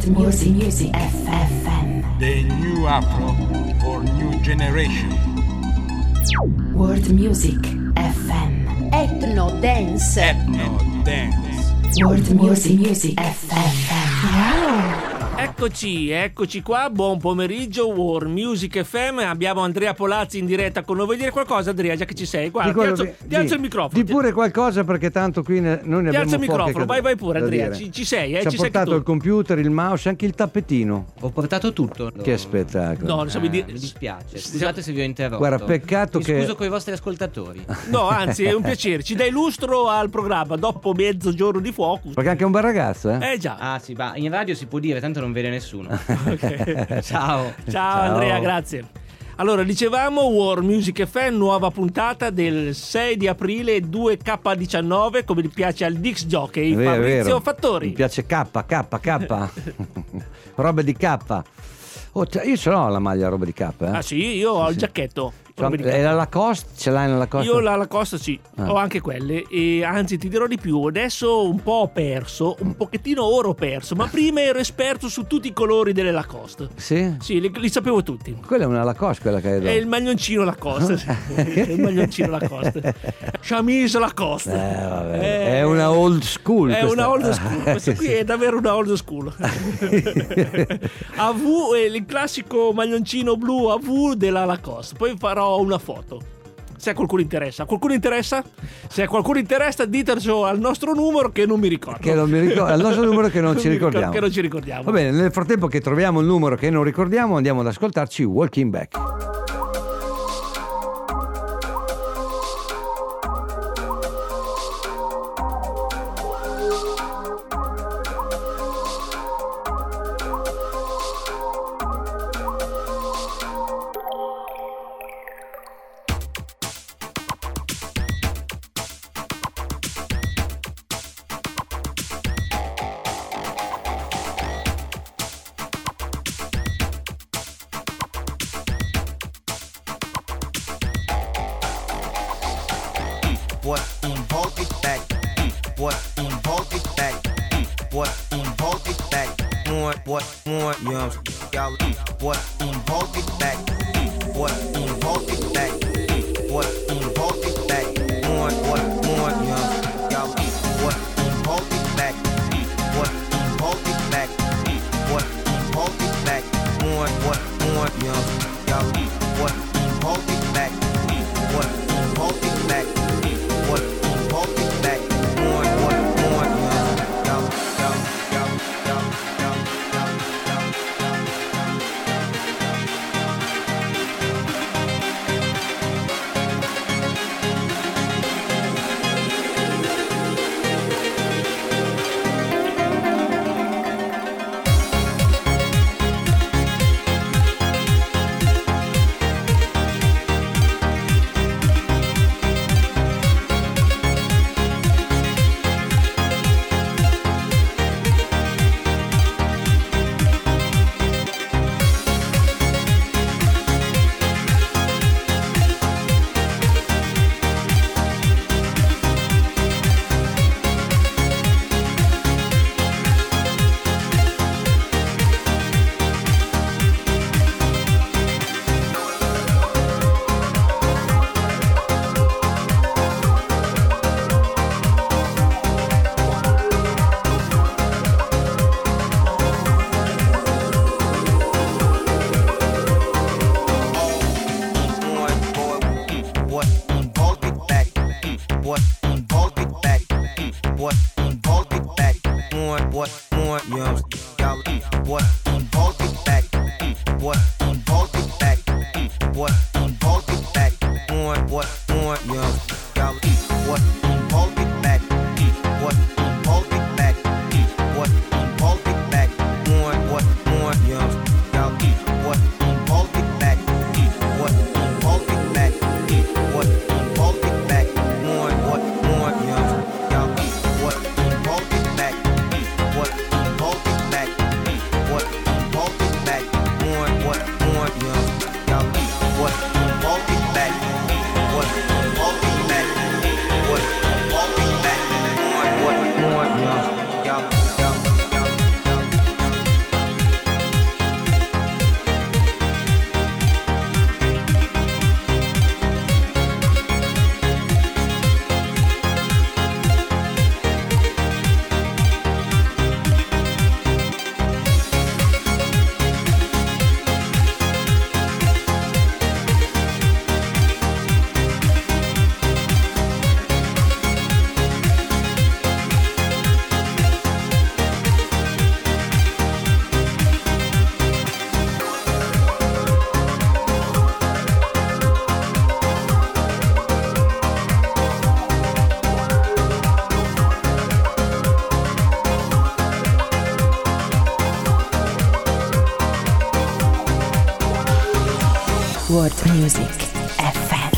Music FM. The new Afro for new generation. World Music FM. Ethno Dance. Ethno Dance. World Music FM. Wow. Eccoci qua, buon pomeriggio, World Music FM. Abbiamo Andrea Polazzi in diretta con noi. Vuoi dire qualcosa, Andrea, già che ci sei? Guarda, ti alzo il microfono. Di pure qualcosa, perché tanto qui noi ne abbiamo poche. Ti alzo il microfono, vai pure, Andrea. Ci sei, ci ha portato il computer, il mouse, anche il tappetino. Ho portato tutto. Che spettacolo. No, non so dire. Mi dispiace, scusate se vi ho interrotto. Guarda, peccato che... Mi scuso con i vostri ascoltatori. No, anzi, è un piacere. Ci dai lustro al programma dopo mezzogiorno di fuoco. Perché anche un bel ragazzo, già. Ah sì, va, in radio si può dire, tanto non vede nessuno. Okay. Ciao Andrea, grazie. Allora, dicevamo World Music FM, nuova puntata del 6 di aprile 2K19, come gli piace al Dix Jockey, Fabrizio Fattori. Mi piace K. Roba di K. Io ce l'ho la maglia roba di K. Ah sì, io ho il giacchetto. E la Lacoste? Ce l'hai nella Lacoste? Io la Lacoste sì, ho anche quelle. E anzi ti dirò di più, adesso un po' ho perso, un pochettino ora ho perso, ma prima ero esperto su tutti i colori delle Lacoste. Sì? Sì, li sapevo tutti. Quella è una Lacoste, quella che hai dato. È il maglioncino Lacoste. Il maglioncino Lacoste. Chemise Lacoste. È una old school. È una old school. Questa qui è davvero una old school. A V è il classico maglioncino blu a V della Lacoste. Poi farò una foto. Se a qualcuno interessa. Se a qualcuno interessa, ditelo al nostro numero che non mi ricordo. Al nostro numero che non ci ricordiamo. Che non ci ricordiamo. Va bene, nel frattempo che troviamo il numero che non ricordiamo, andiamo ad ascoltarci Walking Back. Music FM.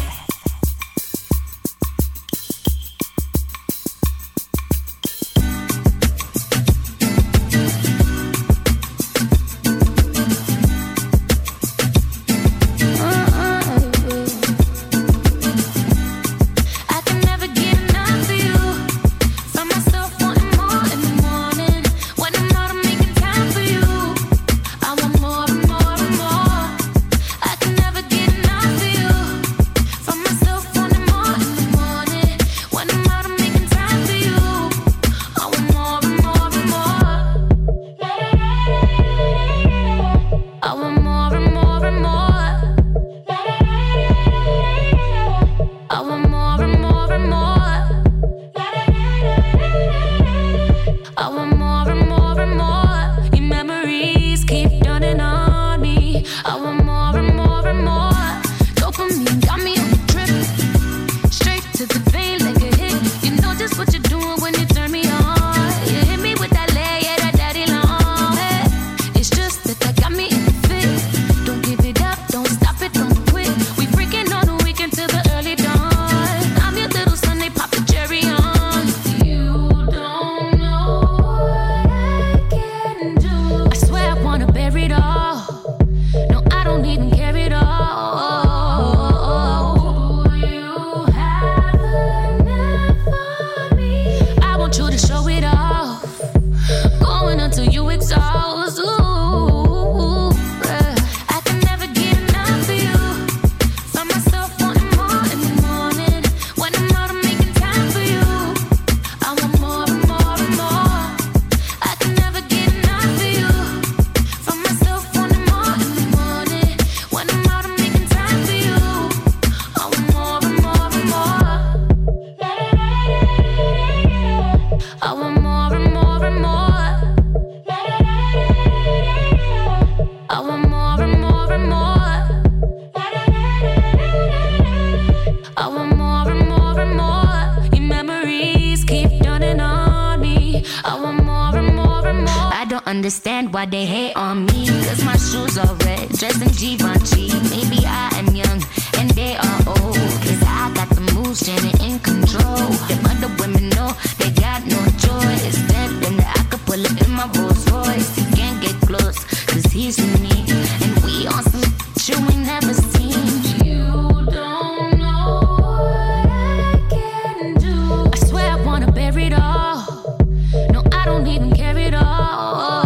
Understand why they hate on me, cause my shoes are red, dressed in Givenchy. Maybe I am young and they are old, cause I got the moves, Janet in control. Them other women know they got no choice. Tell them that I could pull up in my Rolls Royce. You can't get close, cause he's with me, and we on some you ain't never seen. You don't know what I can do. I swear I wanna bury it all. No, I don't even care at all.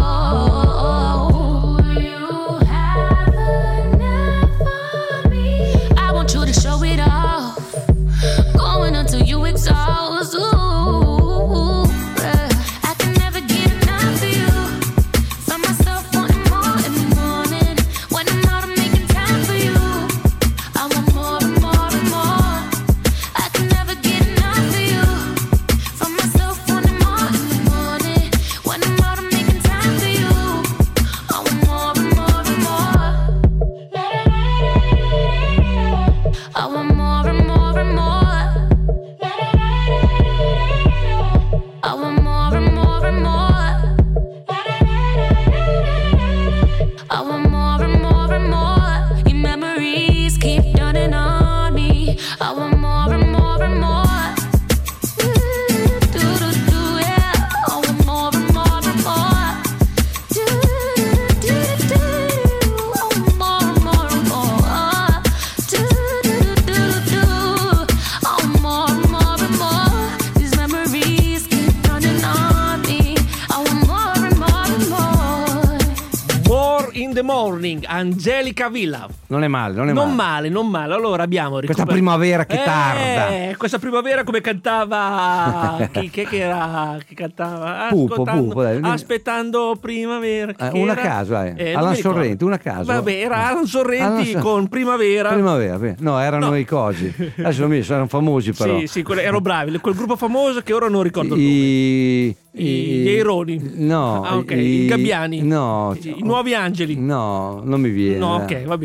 Angelica Villa. Non è male, non è male. Non male. Allora abbiamo questa primavera che tarda. Questa primavera come cantava chi cantava? Pupo, aspettando primavera. Una caso, Alan Sorrenti, una caso. Vabbè, era Alan Sorrenti con Primavera. No, erano i cosi. Adesso erano famosi però. Sì, erano bravi. Quel gruppo famoso che ora non ricordo gli Aironi. No. I Gabbiani. No. I Nuovi Angeli. No, non mi viene. No, ok, va bene.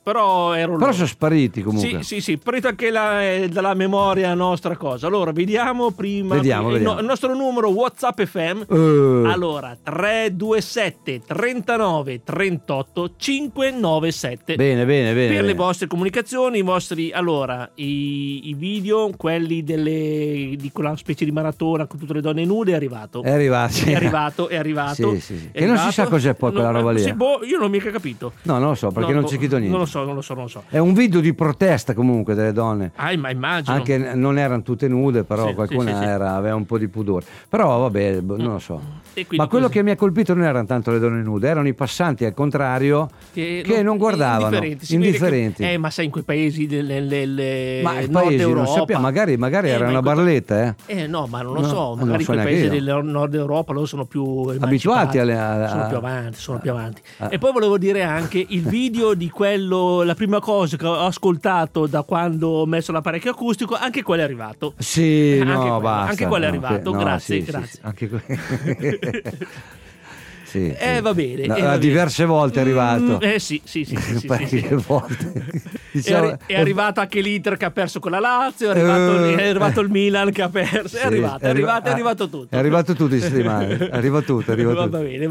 però ero Però loro. sono spariti comunque. Sì, sparito anche dalla memoria nostra cosa. Allora, vediamo prima Vediamo. il nostro numero WhatsApp FM. Allora, 327 39 38 597. Bene. Per le vostre comunicazioni, i vostri, allora, i video, quelli di quella specie di maratona con tutte le donne nude, è arrivato. È arrivato. Sì. È Che non si arrivato. sa cos'è poi quella roba lì. Io non ho mica capito. No, non lo so, perché non c'è scritto niente. Non lo so. È un video di protesta comunque delle donne. Ma immagino. Anche non erano tutte nude, però Sì, qualcuna sì. aveva un po' di pudore. Però vabbè, non lo so. E quindi Ma quello così. che mi ha colpito non erano tanto le donne nude, erano i passanti al contrario che non guardavano. Indifferenti. Ma sai, in quei paesi Ma i Nord paesi non Europa, sappiamo, magari era ma una in quei- barletta, no, ma non lo No, so, non magari in so quei neanche paesi io. del Nord Europa loro sono più Abituati emancipati, sono più avanti. E poi volevo dire anche il video di quello, la prima cosa che ho ascoltato da quando ho messo l'apparecchio acustico, anche quello è arrivato. Sì, Anche no, quello, basta. anche quello è no, arrivato, no, grazie. sì, anche sì. Va bene. No, va bene. diverse volte è arrivato. Sì. Parecchie volte. Diciamo- È arrivato anche l'Inter che ha perso con la Lazio, è arrivato il Milan che ha perso, è arrivato tutto. È arrivato tutto in settimana. Arriva tutto. Va bene.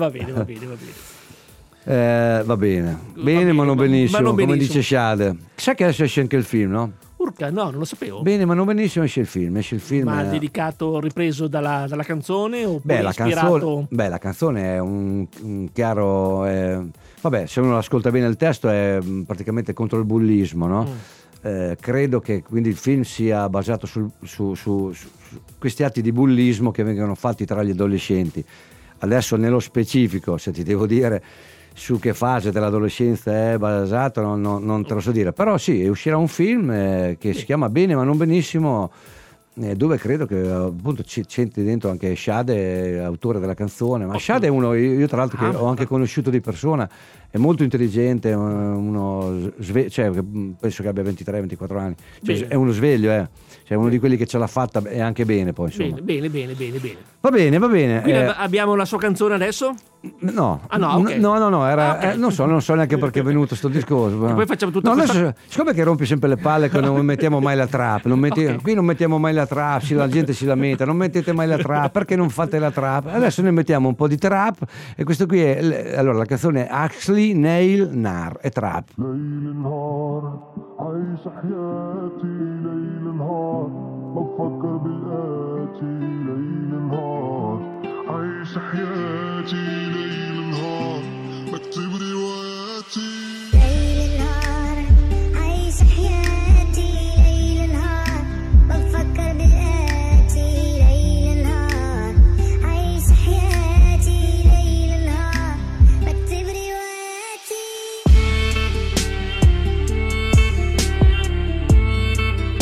Va bene, ma non benissimo, come benissimo. dice Shade. Sai che adesso esce anche il film, no? Urca, no, non lo sapevo. Bene, ma non benissimo, esce il film. Ma ripreso dalla canzone oppure la ispirato? canzone è un chiaro. Vabbè, se uno ascolta bene il testo è praticamente contro il bullismo, no? Credo che quindi il film sia basato su questi atti di bullismo che vengono fatti tra gli adolescenti. Adesso nello specifico, se ti devo dire su che fase dell'adolescenza è basato, non te lo so dire, però sì, uscirà un film che si chiama Bene ma non benissimo, dove credo che appunto c'entri dentro anche Shade, autore della canzone. Ma Shade è uno, io tra l'altro che ho anche conosciuto di persona, è molto intelligente, uno cioè, penso che abbia 23-24 anni, cioè, è uno sveglio, cioè uno di quelli che ce l'ha fatta e anche bene poi, insomma. Bene. Va bene. Quindi abbiamo la sua canzone adesso? No, ok. No, era, Ok. non so neanche perché è venuto sto discorso. E poi facciamo tutta no, questa- adesso, siccome che rompi sempre le palle che non mettiamo mai la trap, Ok. qui non mettiamo mai la trap, la gente si lamenta, non mettete mai la trap, perché non fate la trap? Adesso noi mettiamo un po' di trap e questo qui è, allora la canzone è Axley Nail Nar, è trap. ليل نهار عايش حياتي ليل نهار بفكر بالآتي ليل نهار عايش حياتي ليل نهار بكتب رواياتي ليل نهار عايش حياتي ليل نهار بفكر بالآتي ليل نهار عايش حياتي ليل نهار بكتب رواياتي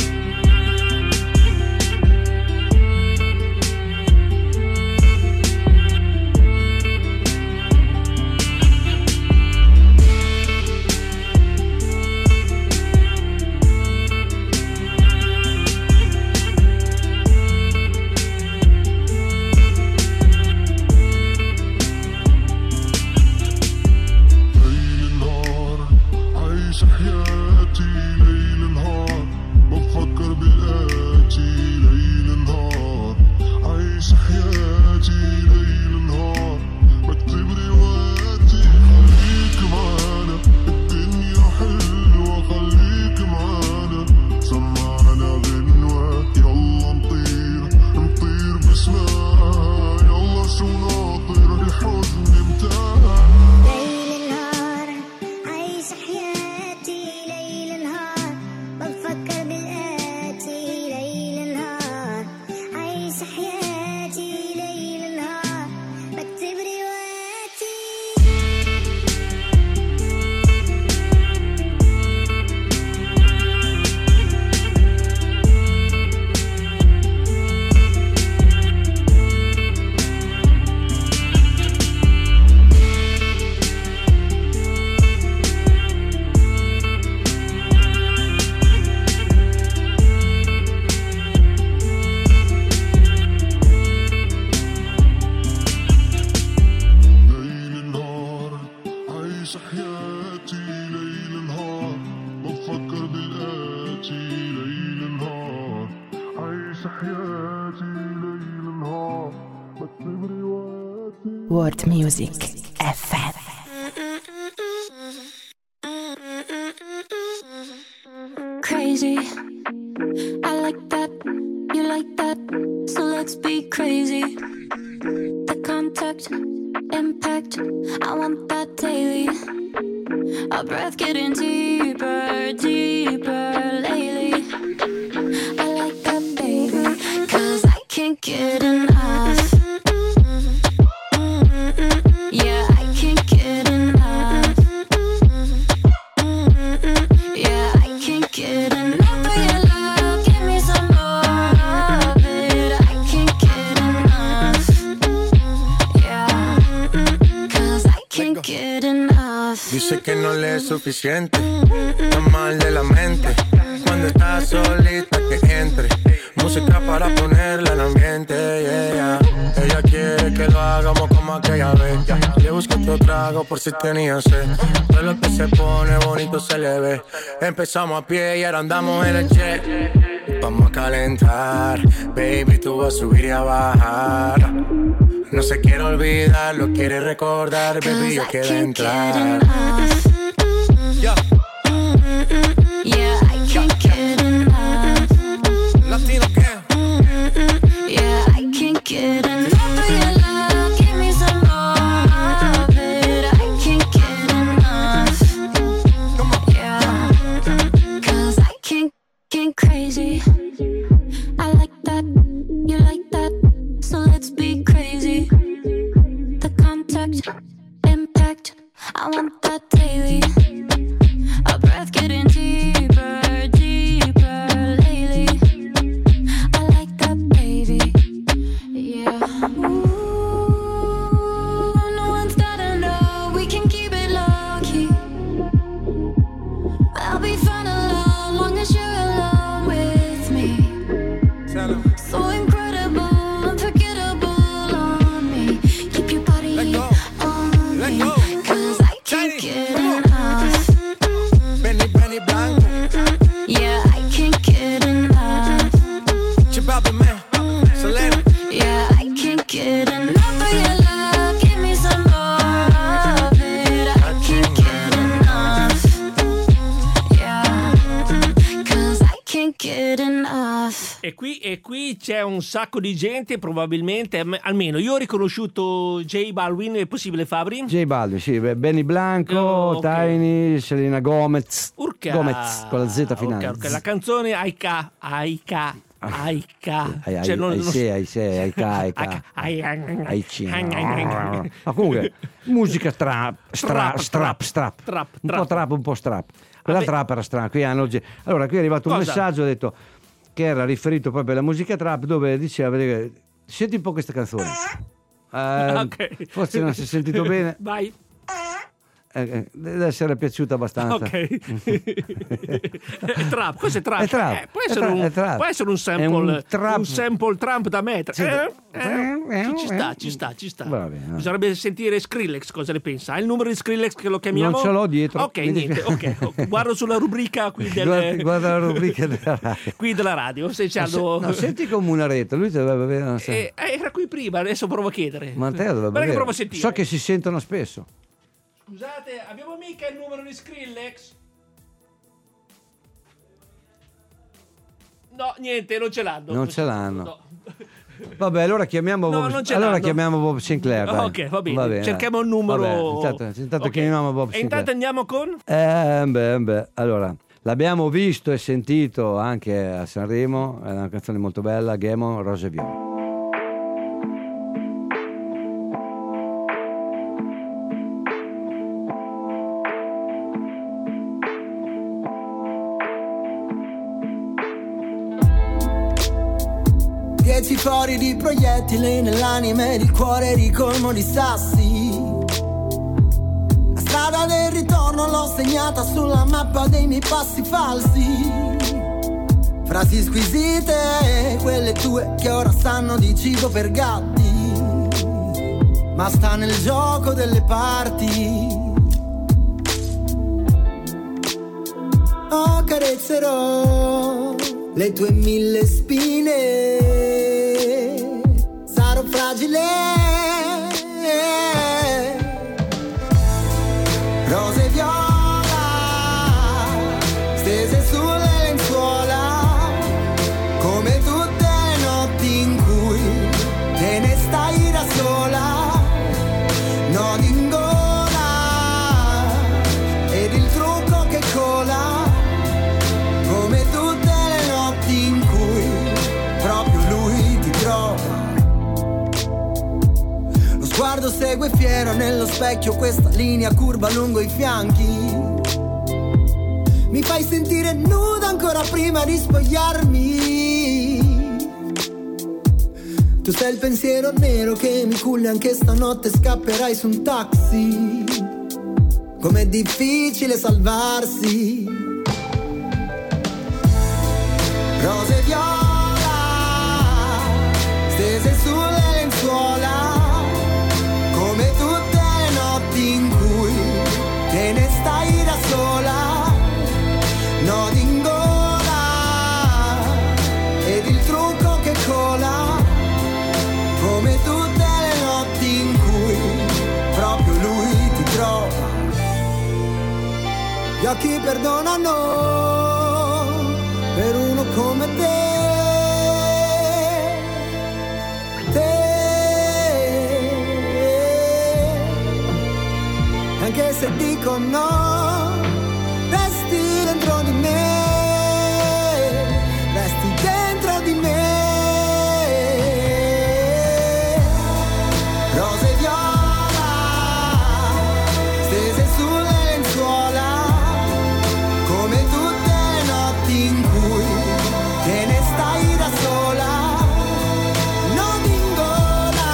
عايش حياتي ليل نهار بكتب رواياتي. World Music FM. Crazy, I like that, you like that, so let's be crazy. The contact, impact, I want that daily. Our breath getting deeper, deeper lately. I like that, baby, 'cause I can't get enough. Yeah, I can't get enough. Yeah, I can't get enough of your love. Give me some more of it. I can't get enough. Yeah, 'cause I can't get enough. Dice que no le es suficiente, está mal de la mente. Cuando está solita que entre, música para ponerla en ambiente, yeah. Ella quiere que lo hagamos como aquella vez. Le busco otro trago por si tenía sed. Todo lo que se pone bonito se le ve. Empezamos a pie y ahora andamos en el jet. Vamos a calentar, baby, tú vas a subir y a bajar. No se quiere olvidar, lo quiere recordar, baby, yo quiero entrar. Yeah. Yeah, I can't get enough. Latino gang. Yeah, I can't get enough of your love. Give me some more of it. I can't get enough. Yeah, 'cause I can't crazy. I like that, you like that, so let's be crazy. The contact, impact, I want that daily. Our breath getting deeper, deeper lately. I like that, baby. Yeah. Ooh, no one's gotta know. We can keep it low key. I'll be fine alone, long as you're alone with me. So incredible, unforgettable on me. Keep your body on me, 'cause I can't get enough. Benny Blanco. Yeah, I can't get enough. Chibabe man, Selena. Yeah, I can't get enough of your love. Give me some more of it. I can't get enough. Yeah, 'cause I can't get enough. E qui c'è un sacco di gente, probabilmente, almeno io ho riconosciuto J Balvin, è possibile, Fabri? J Balvin, sì, Benny Blanco, Okay. Tiny, Selena Gomez. Urca. Gomez con la Z finale. Ok, la canzone Aika. Cioè, Ma comunque, musica trap. Un po' trap, un po' strap. Quella trap era strana. Allora, qui è arrivato un Cosa? messaggio, ho detto che era riferito proprio alla musica trap, dove diceva, senti un po' questa canzone. Ok. Forse non si è sentito bene. Vai. Deve essere piaciuta abbastanza. Ok. È trap, cos'è trap? È trap. Può essere un sample, un trap. un sample trap da mettere. Ci sta. Va bene. Bisognerebbe sentire Skrillex, cosa ne pensa? Hai il numero di Skrillex che lo chiamiamo? Non ce l'ho dietro. Ok, niente, ok. Guardo sulla rubrica qui Guarda la rubrica della radio. qui della radio. Se c'è No, senti come una rete, lui dovrebbe avere una era qui prima, adesso provo a chiedere. Ma te dovrebbe Guarda che avere. provo a sentire. So che si sentono spesso. Scusate, abbiamo mica il numero di Skrillex? No, niente, non ce l'hanno. Non ce l'hanno. No. Vabbè, allora chiamiamo No, Bob. non ce Allora l'hanno. chiamiamo Bob Sinclair. Dai. Ok, va bene. Cerchiamo il numero. Vabbè, intanto Ok. chiamiamo Bob E Sinclair. intanto andiamo con? Allora, l'abbiamo visto e sentito anche a Sanremo, è una canzone molto bella, Ghemo, Rose e Viola. Dieci fori di proiettili nell'anima ed il cuore ricolmo di sassi. La strada del ritorno l'ho segnata sulla mappa dei miei passi falsi. Frasi squisite, quelle tue che ora sanno di cibo per gatti. Ma sta nel gioco delle parti. Carezzerò le tue 1000 spine. Sarò fragile, rose viola stese sulle lenzuola, come tutte le notti in cui te ne stai da sola. Nodi in gola ed il trucco che cola, come tutte le notti in cui proprio lui ti trova. Lo sguardo segue fiero nello specchio questa linea curva lungo i fianchi. Mi fai sentire nuda ancora prima di spogliarmi. Tu sei il pensiero nero che mi culla, anche stanotte scapperai su un taxi. Com'è difficile salvarsi. Rose viola stese sulle lenzuola, come tutte le notti in cui te ne stai da sola. Nodi in gola ed il trucco che cola, come tutte le notti in cui proprio lui ti trova. Gli occhi perdonano per uno come te. Anche se dico no, resti dentro di me, resti dentro di me. Rose viola stese sulle lenzuola, come tutte le notti in cui te ne stai da sola. Nodi in gola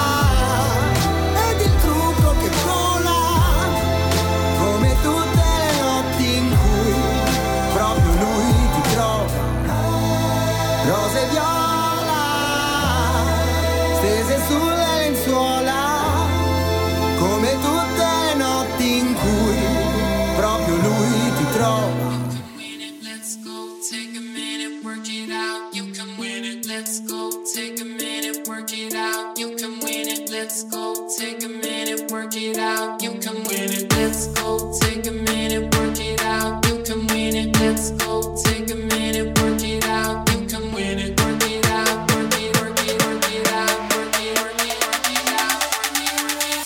ed il trucco che cola, come tutte le notti in cui proprio lui ti trova. Rose viola stese sulle lenzuola, come tutte le notti in cui proprio lui ti trova. Let's go, take a minute, work it out. You can win it. Let's go, take a minute, work it out. You can win it. Let's go, take a minute, work it out. You can win it. Let's go, take a minute, work it out. You can win it. Let's go, take a minute, work it out. You can win it. Work it out, work it, work it, work it out. Work it, work it, work it out. Work it, work it.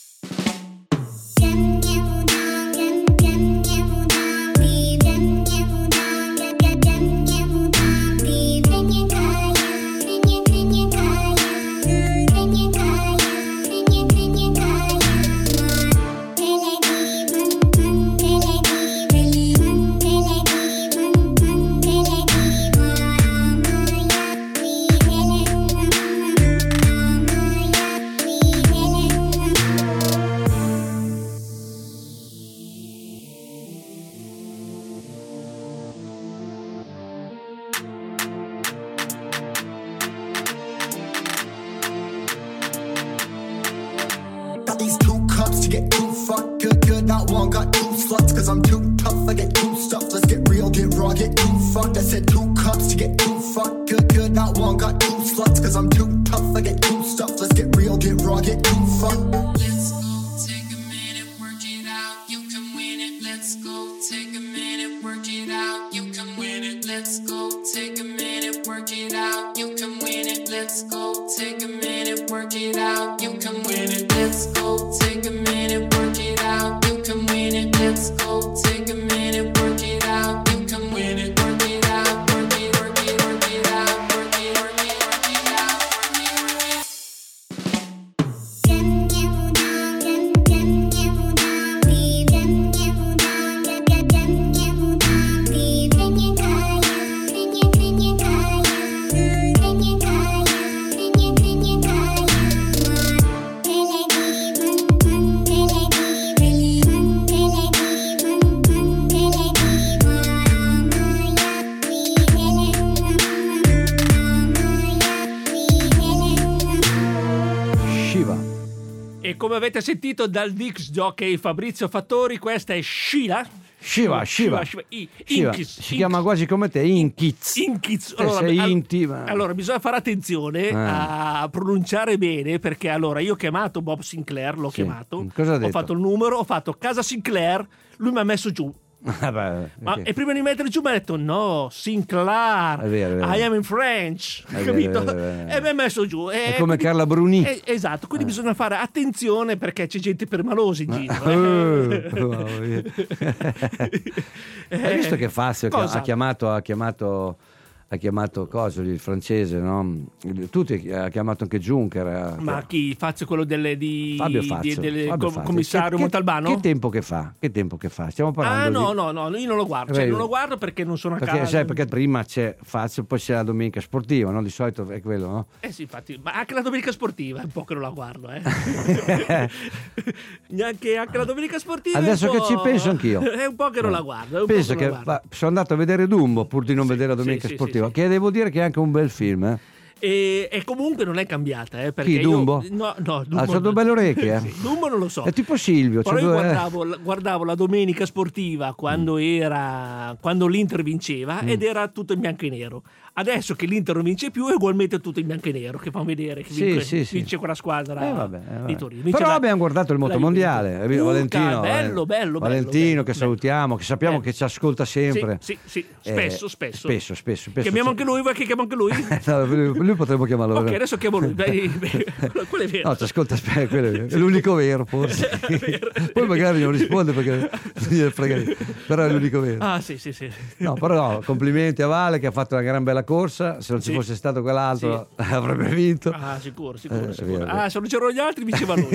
Got these 2 cups to get 2 fucked good. Not one, got 2 sluts, cause I'm too tough. I get 2 stuff, let's get real, get raw, get 2 fucked. I said 2 cups to get 2 fucked good. Not one, got 2 sluts, cause I'm too tough. I get 2 stuff, let's get real, get raw, get 2 fucked. Let's go, take a minute, work it out. You can win it. Let's go, take a minute, work it out. You can win it. Let's go, take a minute, work it out. You can win it. Let's go, take a minute, work it out. You can win it. Let's go, take a minute, work it out. You can win it. Let's go, take a minute, work it out. You can win it. Work it out, work it, work it, work it out. Work it, work it, work it out. Work it, work it. E come avete sentito dal disc jockey Fabrizio Fattori, questa è Sheila. Shiva. Inkiz. Si chiama quasi come te, Inkiz. Allora, sei intima. allora bisogna fare attenzione a pronunciare bene, perché allora io ho chiamato Bob Sinclair, l'ho chiamato, Cosa ha ho detto? fatto il numero, ho fatto casa Sinclair, lui mi ha messo giù. Vabbè, Ma, ok. e prima di mettere giù mi ha detto no, Sinclair, È vero. I am in French, È capito? vero, è vero. E mi ha messo giù. È come Carla Bruni. Esatto, quindi bisogna fare attenzione perché c'è gente permalosa in giro. Hai visto che Fazio Cosa? ha chiamato cosa, il francese, no? Tutti, ha chiamato anche Juncker. Ma chi? Fazio quello Fabio Fazio. Fabio Fazio. Commissario Montalbano? Che tempo che fa? Stiamo parlando No, io non lo guardo. Cioè, non lo guardo perché non sono a casa. Sai, perché prima c'è Fazio, poi c'è la domenica sportiva, no? Di solito è quello, no? Sì, infatti, ma anche la domenica sportiva è un po' che non la guardo, Neanche anche la domenica sportiva. Adesso è un che po'... ci penso anch'io. È un po' che non la guardo. Penso che sono andato a vedere Dumbo pur di non vedere la domenica sportiva. Che devo dire che è anche un bel film, E comunque non è cambiata, perché Chi, Dumbo? No, Dumbo. Ha due belle orecchie, Sì, Dumbo non lo so. È tipo Silvio. Però io guardavo la domenica sportiva quando l'Inter vinceva ed era tutto in bianco e nero. Adesso che l'Inter non vince più è ugualmente tutto in bianco e nero, che fanno vedere che vince quella squadra di Torino. Vince Però abbiamo guardato il motomondiale, Valentino. Bello. Valentino, che salutiamo, che sappiamo che ci ascolta sempre. Sì, spesso. Spesso. Chiamiamo anche lui, vuoi che chiamo anche lui? No, lui potremmo chiamarlo. Ok, adesso chiamo lui. Quello è vero. No, ci ascolta, quello è l'unico vero, forse. Poi magari non risponde perché gliene frega niente. Però è l'unico vero. Ah, sì. No, però no, complimenti a Vale che ha fatto una gran bella corsa. Se non ci fosse stato quell'altro avrebbe vinto. Ah, sicuro. Vero. Ah, se non c'erano gli altri vinceva lui.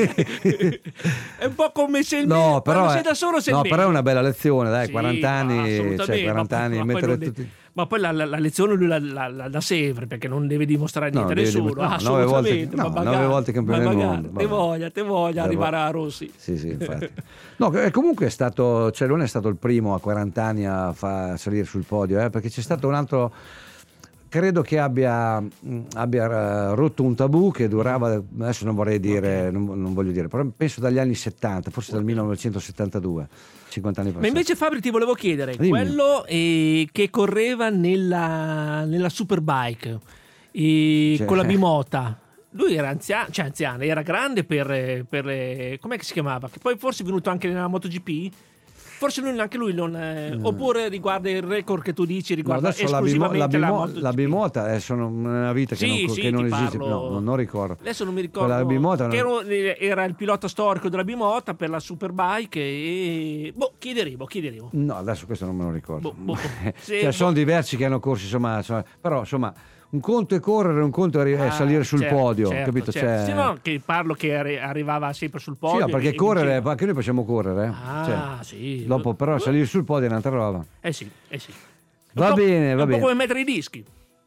È un po' come se no, però sei da solo sei però è una bella lezione, dai, sì, 40 anni, cioè 40 anni mettere tutti. Ma poi la lezione lui la dà sempre, perché non deve dimostrare niente a nessuno. Assolutamente. 9 volte campione del mondo. Te voglia arrivare a Rossi. Sì, infatti. No, comunque è stato, cioè non è stato il primo a 40 anni a salire sul podio, perché c'è stato un altro. Credo che abbia rotto un tabù che durava, adesso non vorrei dire, non voglio dire, però penso dagli anni 70, forse dal 1972, 50 anni fa. Ma invece Fabri ti volevo chiedere, Dimmi. quello che correva nella Superbike con la bimota, lui era anziano, era grande per com'è che si chiamava? Che poi forse è venuto anche nella MotoGP? Forse anche lui non oppure riguarda il record che tu dici riguarda esclusivamente la bimota sono una vita che non esiste, non ricordo. Adesso non mi ricordo la bimota era il pilota storico della bimota per la Superbike e chiederemo. No, adesso questo non me lo ricordo. Sono diversi che hanno corso, insomma, però insomma un conto è correre, un conto è salire sul podio, capito? Certo. Sì, no, che parlo che arrivava sempre sul podio. Sì, perché correre, anche noi possiamo correre. Sì. Dopo però salire sul podio è un'altra roba. Sì. Va bene. Un po' come mettere i dischi.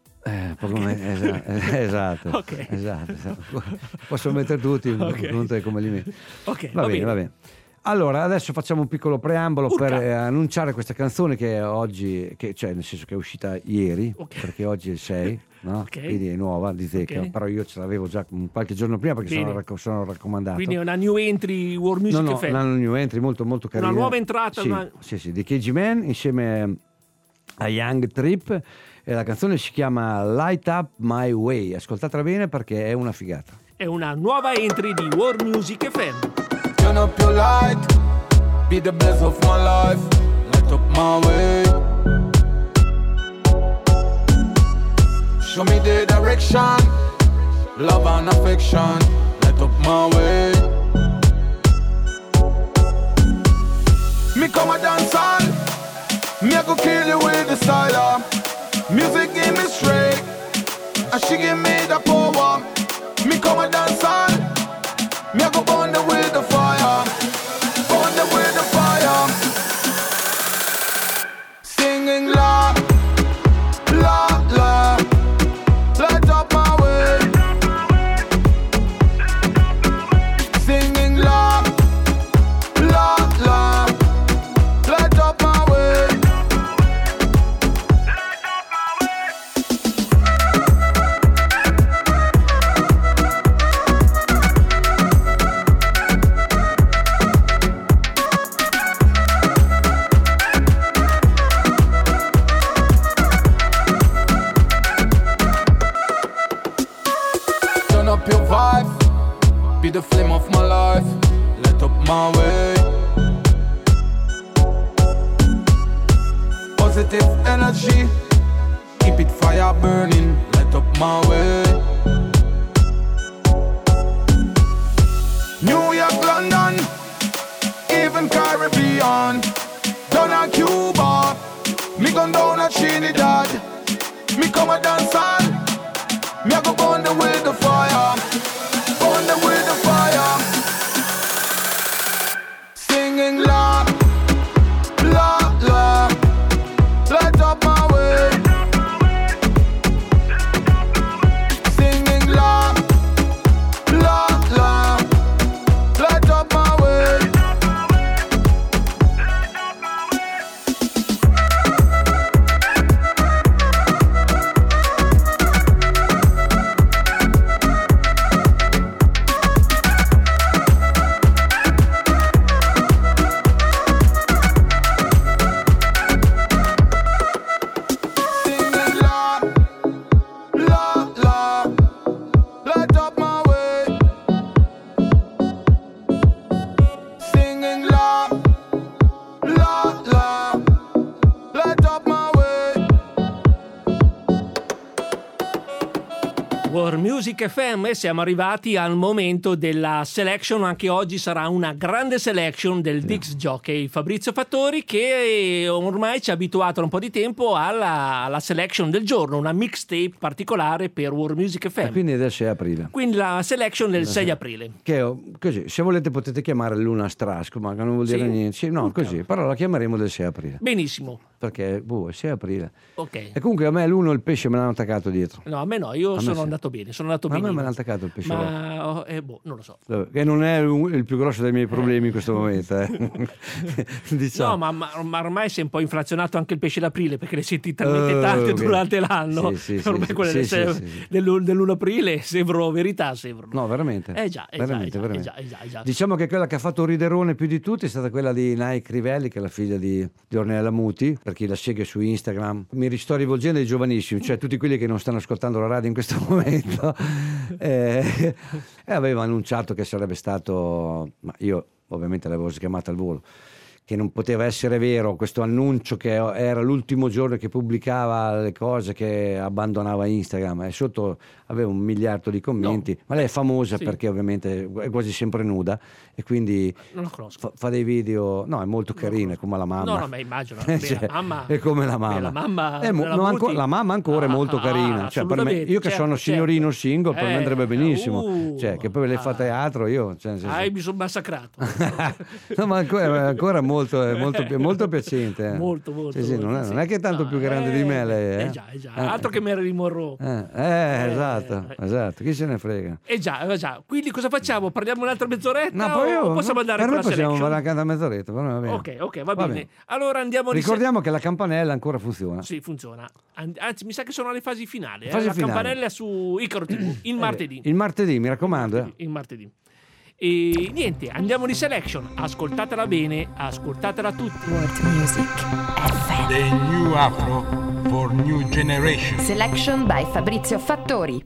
Esatto. Okay. Esatto. Posso mettere tutti, non come li metti. Ok, va bene. Allora, adesso facciamo un piccolo preambolo per annunciare questa canzone che oggi, cioè nel senso che è uscita ieri, perché oggi è il 6, no? Quindi è nuova, di Zecca, però io ce l'avevo già qualche giorno prima perché sono raccomandato. Quindi è una new entry World Music FM. Una new entry molto molto carina. Una nuova entrata. Sì, di KG Man insieme a Young Trip e la canzone si chiama Light Up My Way. Ascoltatela bene perché è una figata. È una nuova entry di World Music FM. Turn up your light, be the best of my life, light up my way. Show me the direction, love and affection, light up my way. Me come a dance all, me I go kill you with the style. Music give me straight, and she give me the power. Me come a dance all, me I go burn the with the fire, burn the with the fire. Singing la, la, la, light up my way. Singing la, la, la, light up my way. the flame of my life. Light up my way. Positive energy, keep it fire burning. Light up my way. New York, London, even Caribbean. Down a Cuba, me gone down a Trinidad. Me come a dance hall, me a go burn the with the fire. Burn the with the fire. Singing la, la, la. Light up my way. Singing la, la, la. Light up my way. War Music FM, siamo arrivati al momento della selection. Anche oggi sarà una grande selection del Dix Jockey Fabrizio Fattori, che ormai ci ha abituato da un po' di tempo alla selection del giorno, una mixtape particolare per War Music FM. E quindi del 6 aprile. Quindi la selection del 6 aprile. Che così, se volete potete chiamare Luna Strasco, ma non vuol dire Sì. niente. Sì, no, così, però la chiameremo del 6 aprile. Benissimo. Perché, è 6 aprile. Ok. E comunque a me l'uno il pesce me l'hanno attaccato dietro. No, a me no, io A me sono sì. andato bene, sono andato Ma a bene. me me l'ha attaccato il pesce. Ma non lo so. Che non è il più grosso dei miei problemi in questo momento. Diciamo. No, ma ormai si è un po' inflazionato anche il pesce d'aprile, perché le senti talmente tante ok. durante l'anno. Sì, sì, ormai sì, quelle sì, del- sì, sì. dell'1 aprile sembrano verità, sembrano. No, veramente. Già, veramente, veramente. già. Diciamo che quella che ha fatto un riderone più di tutti è stata quella di Nike Rivelli, che è la figlia di Ornella Muti, per chi la segue su Instagram. Mi sto rivolgendo ai giovanissimi, cioè tutti quelli che non stanno ascoltando la radio in questo momento. E aveva annunciato che sarebbe stato, ma io ovviamente l'avevo chiamata al volo, che non poteva essere vero questo annuncio, che era l'ultimo giorno che pubblicava le cose, che abbandonava Instagram, e sotto aveva 1 miliardo di commenti. Ma lei è famosa Sì. perché ovviamente è quasi sempre nuda e quindi Non la conosco. fa dei video, no, è molto carina, è come la mamma. No, ma immagino. Cioè, La mamma è come la mamma. la mamma No, Muti. la mamma ancora è molto carina, cioè, per me, assolutamente, io che sono certo, signorino certo. single, per me andrebbe benissimo, cioè, che poi lei fa teatro, io cioè, nel senso- Mi sono massacrato. no, ma ancora è molto piacente. Molto, Sì, sì, non è che è tanto più grande di me lei. Già. Altro che Marilyn Monroe. Esatto, chi se ne frega. Già. Quindi cosa facciamo? Parliamo un'altra mezz'oretta No, poi o possiamo andare per con me la possiamo selection? andare a mezz'oretta, per me va bene. Ok, va bene. Allora andiamo di Ricordiamo che la campanella ancora funziona. Sì, funziona. Anzi, mi sa che sono alle fasi finali. Fasi la finali. campanella su Icaro TV, il martedì. Il martedì, mi raccomando. Il martedì. E niente, andiamo di selection. Ascoltatela bene, ascoltatela tutti. World Music FM. The new Afro for new generation. Selection by Fabrizio Fattori.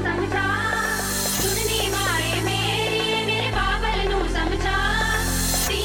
सुननी माए मेरी मेरे बाबल नू समझा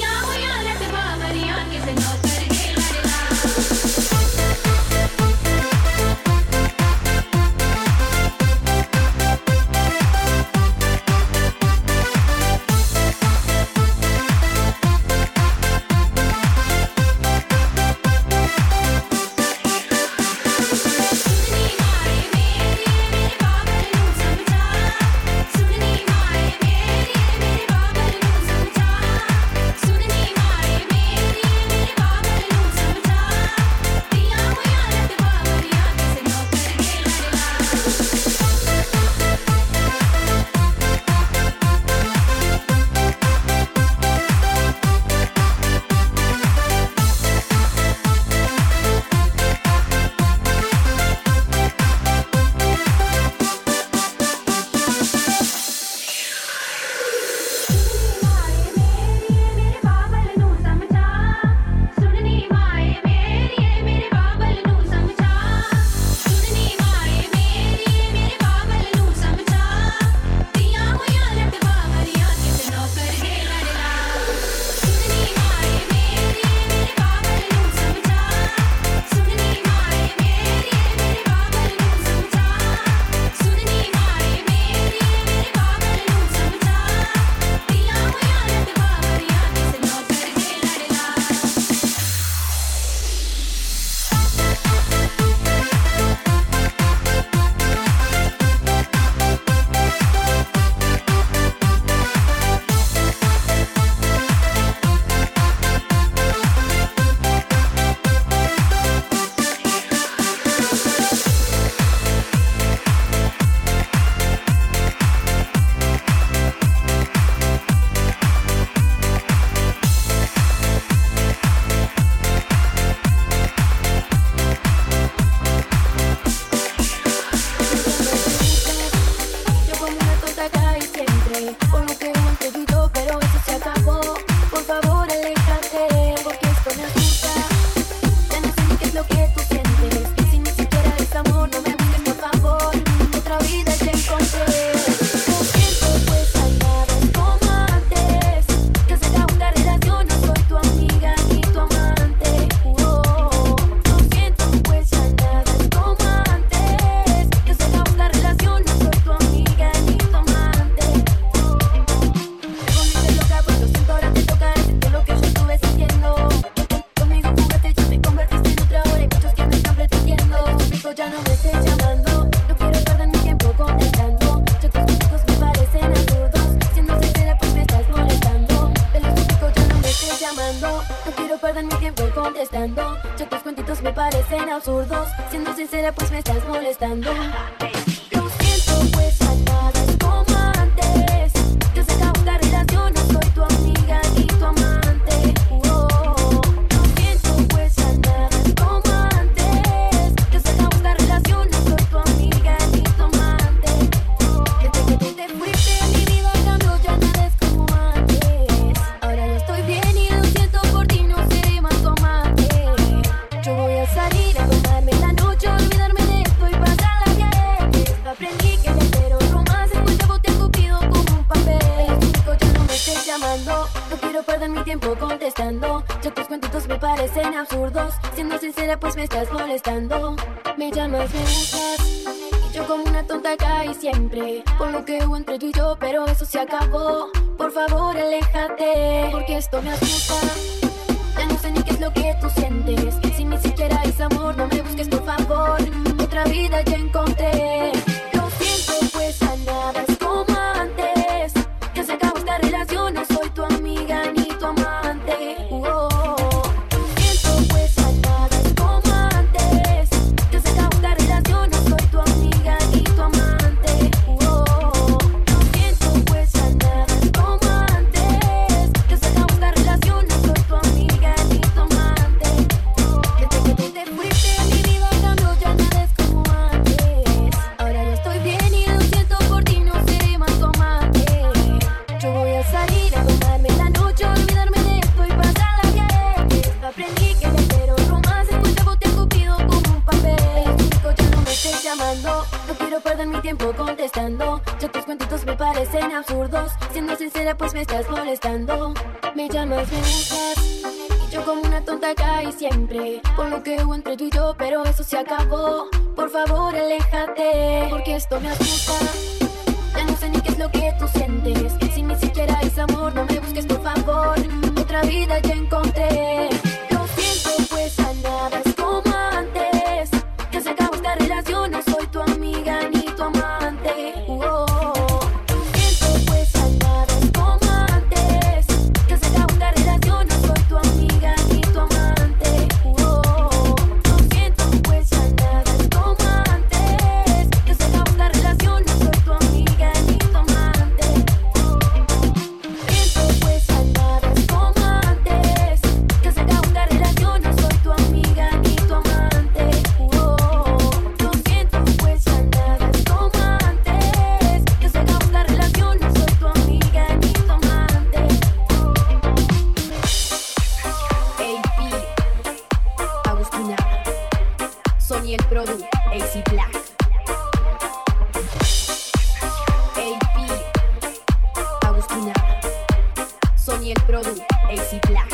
perder mi tiempo contestando. Ya tus cuentitos me parecen absurdos. Siendo sincera, pues me estás molestando. Lo siento, pues a nada es como antes. Ya se acabó esta relación, no soy tu amiga ni tu amante. Lo siento, pues a nada es como antes. Ya se acabó esta relación, no soy tu amiga ni tu amante. Desde que tú te fuiste, mi vida cambió, ya nada es como antes. Ahora yo estoy bien y lo siento por ti, no seré más tu amante. Yo voy a salir a tomarme la noche, olvidarme de esto y pasarla bien. Aprendí que el entero romance fue el bote cupido como un papel. Chico, ya no me estés llamando, no quiero perder mi tiempo contestando. Ya tus cuentitos me parecen absurdos. Siendo sincera, pues me estás molestando. Me llamas, me buscas, y yo como una tonta caí siempre por lo que hubo entre tú y yo, pero eso se acabó. Por favor, aléjate, porque esto me asusta. Ya no sé ni qué es lo que tú sientes. Si ni siquiera es amor, no me busques por favor. Otra vida ya encontré. Lo siento, pues a nada es como antes. Ya se acabó esta relación, no soy tu amiga ni tu amante. Lo siento, pues a nada es como antes. Ya se acabó esta relación, no soy tu amiga ni tu amante. Lo siento, pues a nada es como antes. Ya se acabó esta relación, no soy tu amiga ni tu amante. Desde que tú te fuiste, mi vida cambió, ya nada es como antes. Ahora yo estoy bien y lo siento por ti, no seré más tu amante. Yo voy a salir a tomarme la noche, olvidarme de esto y pasarla bien. Aprendí que el entero romance fue el bote cupido como un papel. Chico, ya no me estés llamando, no quiero perder mi tiempo contestando. Ya tus cuentitos me parecen absurdos. Siendo sincera, pues me estás molestando. Me llamas, me buscas, y yo como una tonta caí siempre por lo que hubo entre tú y yo, pero eso se acabó. Por favor, aléjate, porque esto me asusta. Ya no sé ni qué es lo que tú sientes. Si ni siquiera es amor, no me busques por favor. Otra vida ya encontré. Lo siento, pues a nada es como antes. Ya se acabó esta relación, no soy tu amiga ni tu amante. Lo siento, pues a nada es como antes. Ya se acabó esta relación, no soy tu amiga ni tu amante. Lo siento, pues a nada es como antes. Ya se acabó esta relación, no soy tu amiga ni tu amante. Siento, pues a nada es como antes. Ya se acabó esta relación, no soy tu amiga ni tu amante. Lo siento, pues a nada es como antes. Ya se acabó esta relación, no soy tu amiga ni tu amante. AP, Agustina, Sony el Produ, AC Black. AP, Agustina, Sony el Produ, AC Black.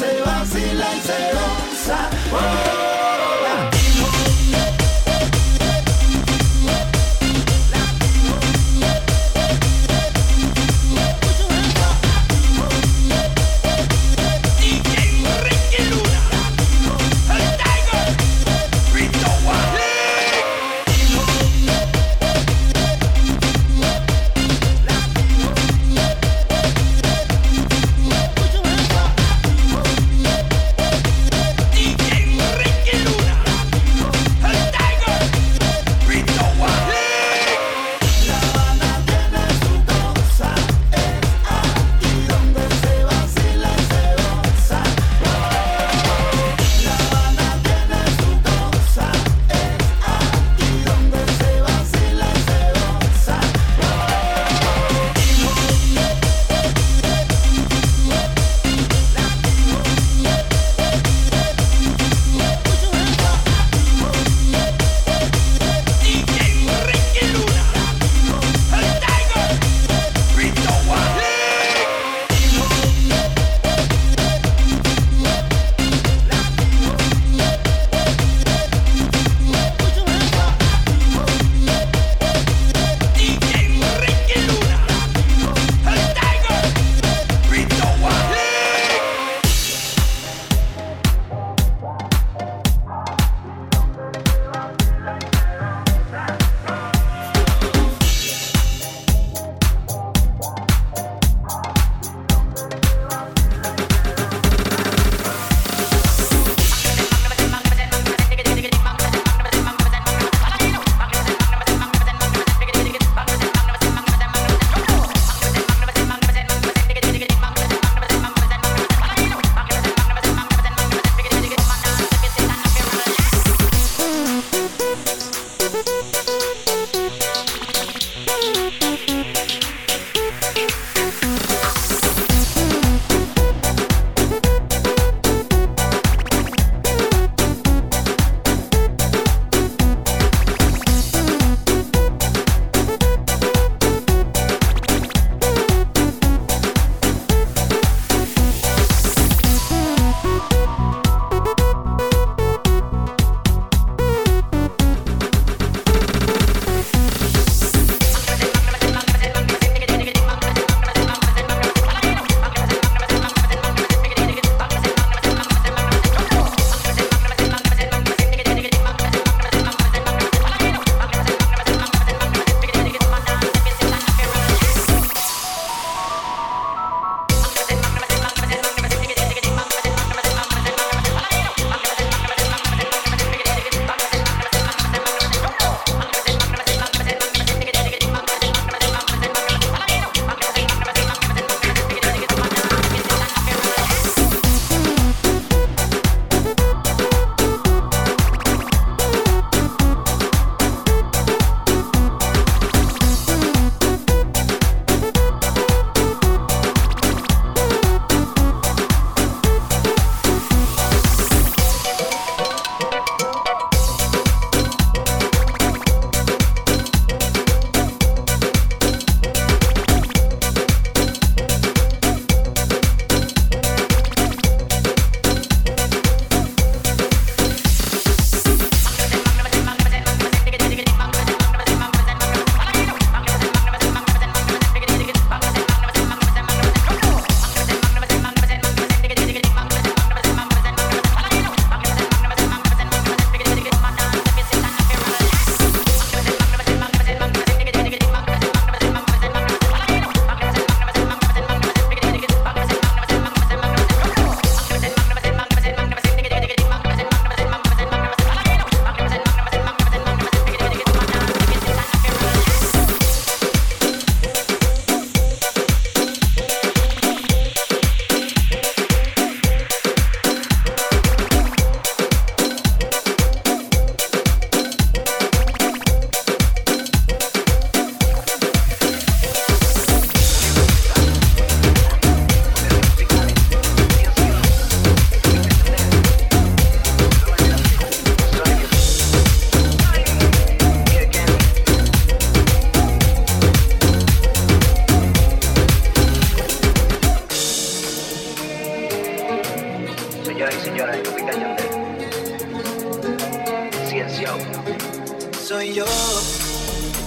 se vacila y se goza. DJ Ricky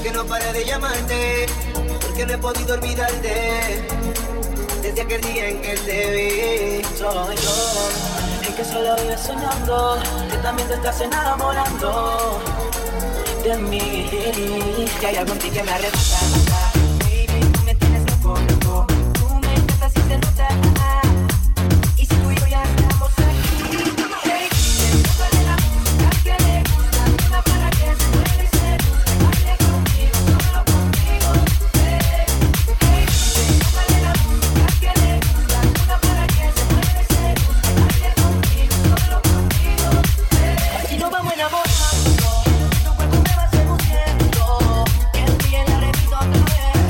que no paré de llamarte, porque no he podido olvidarte desde aquel día en que te vi. Soy yo, el que solo vive soñando, que también te estás enamorando de mí. Que hay algo en ti que me arrebata. Baby, tú me tienes loco, loco. Tú me encantas y se nota. Y si tú y yo ya estamos aquí, hey, tócale la música que le gusta, una para que se mueva y se gusta. Baile conmigo, solo conmigo, hey, hey, tócale la música que le gusta, una para que se mueva y se gusta. Baile conmigo, solo conmigo, hey. Así nos vamos enamorando, tu cuerpo me va seduciendo, que el día la repito otra vez.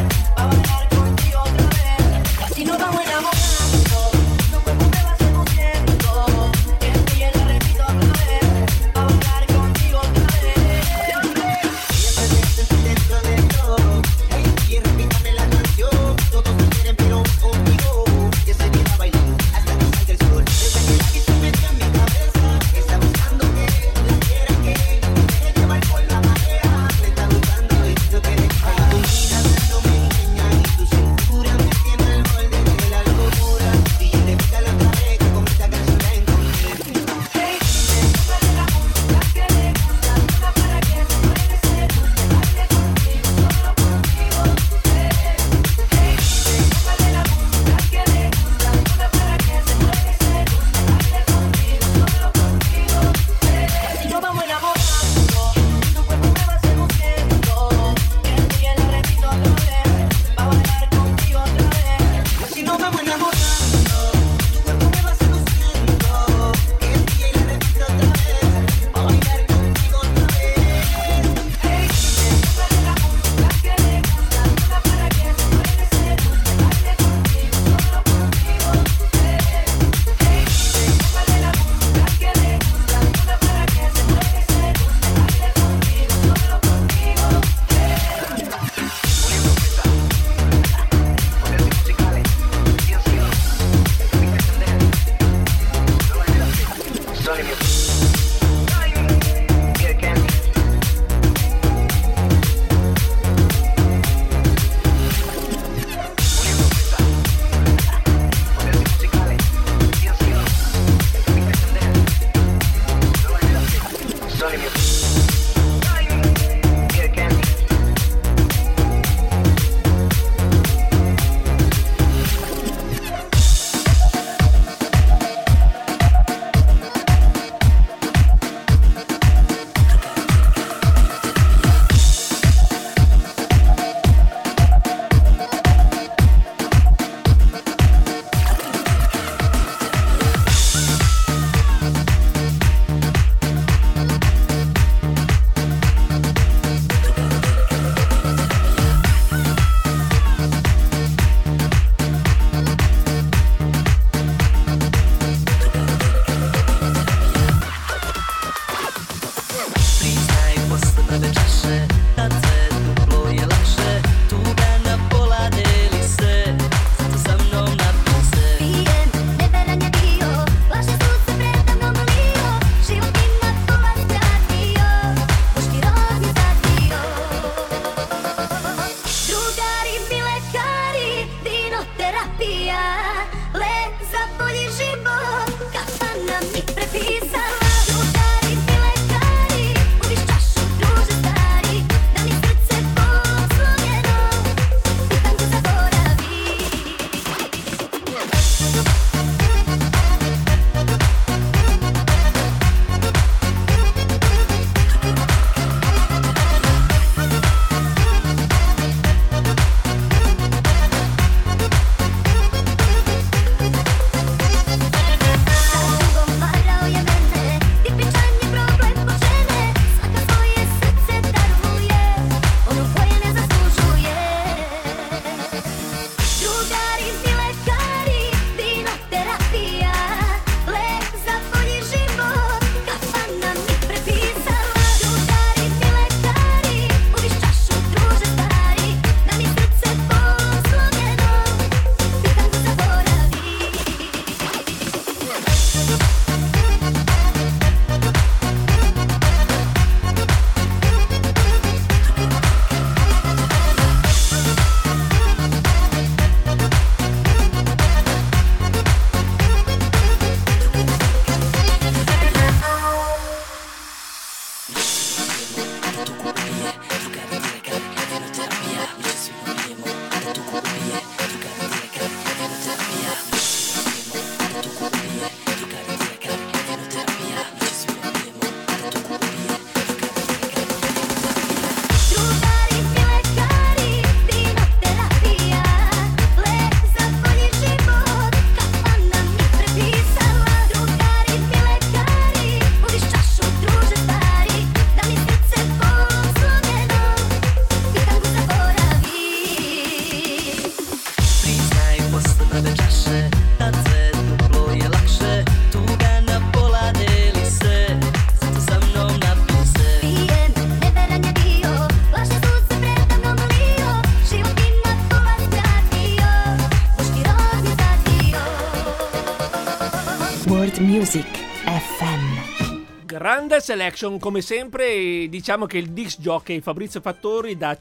Hit Music FM. Grande selection come sempre, diciamo che il disc jockey Fabrizio Fattori da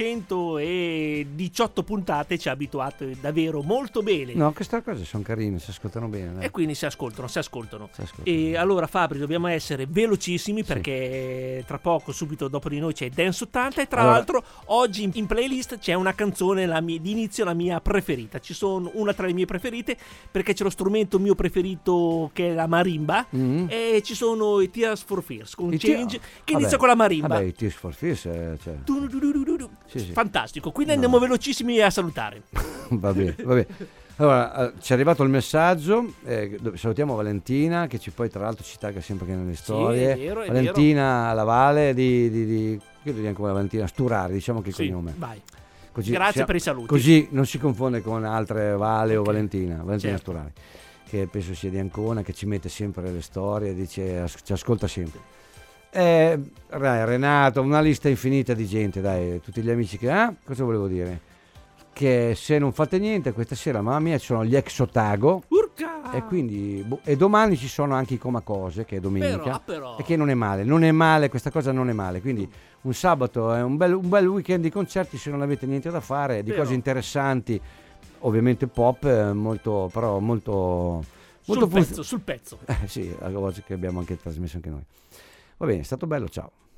518 puntate ci ha abituato davvero molto bene. No, queste cose sono carine, si ascoltano bene. E quindi si ascoltano. E allora Fabri, dobbiamo essere velocissimi perché tra poco, subito dopo di noi, c'è Dance 80 e tra l'altro oggi in playlist c'è una canzone di inizio, la mia preferita. Ci sono una tra le mie preferite perché c'è lo strumento mio preferito che è la marimba e ci sono i Tears for Fears con Change che inizia con la marimba. Vabbè, i Tears for Fears sì. Fantastico, quindi andiamo velocissimi a salutare. Va bene. Allora, ci è arrivato il messaggio, salutiamo Valentina che ci poi tra l'altro ci tagga sempre che nelle storie. È vero, Valentina Lavale di io direi come Valentina Sturari, diciamo che il cognome. Vai. Così, grazie per i saluti. Così non si confonde con altre Vale o Valentina Sturari, che penso sia di Ancona, che ci mette sempre le storie, dice ci ascolta sempre. Renato, una lista infinita di gente, dai, tutti gli amici che cosa volevo dire? Che se non fate niente questa sera, mamma mia, ci sono gli ex Otago. E quindi e domani ci sono anche i Comacose, che è domenica, però. e che non è male, questa cosa non è male, quindi un sabato è un bel weekend di concerti se non avete niente da fare, di cose interessanti, ovviamente pop, molto sul pezzo. Sì, a volte che abbiamo anche trasmesso anche noi. Va bene, è stato bello, ciao.